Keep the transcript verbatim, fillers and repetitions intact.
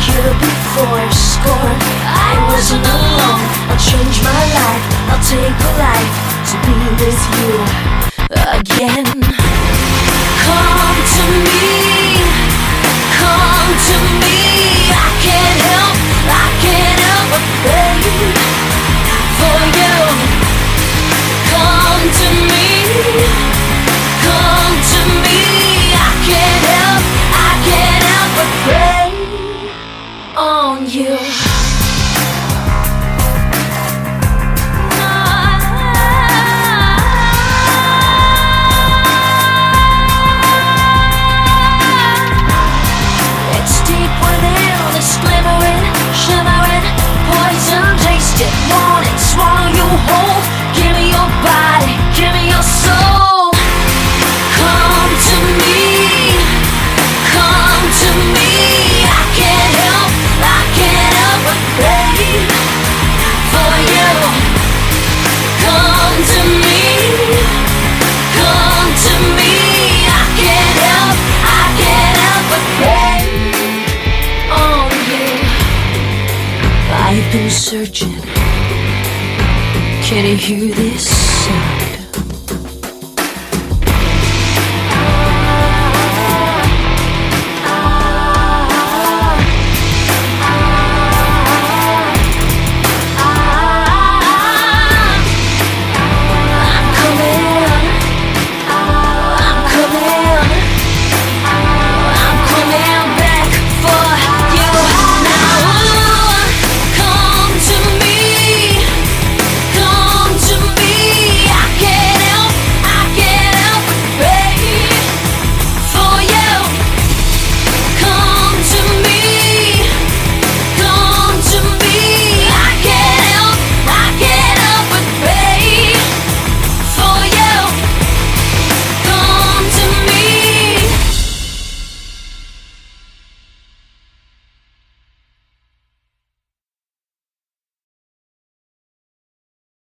here before, score. I wasn't alone. I'll change my life. I'll take a life to be with you again. Come to me, come to me. I can't help, I can't help but pray for you. Come to me, come to me. I can't help, I can't help but pray on you. It's deep within, this glimmering, shimmering poison, taste it, want it, swallow you whole. Give me your body, give me your soul. Come to me, come to me. I can't help, I can't help but pray for you. Come to me, come to me. I can't help, I can't help but pray on you. I've been searching. Can you hear this sound?